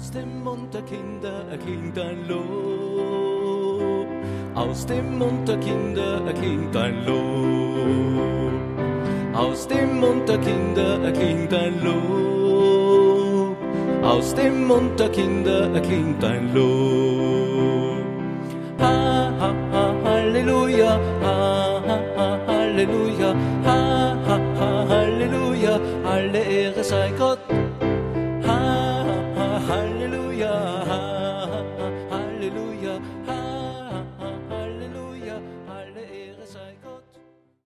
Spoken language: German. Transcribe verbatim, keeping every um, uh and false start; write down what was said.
Aus dem Mund der Kinder erklingt ein Lob. Aus dem Mund der Kinder erklingt ein Lob. Aus dem Mund der Kinder erklingt ein Lob. Aus dem Mund der Kinder erklingt ein Lob. Ha, ha, ha, Halleluja, ha, ha, ha, Halleluja, ha, ha, ha, Halleluja, alle Ehre sei Gott.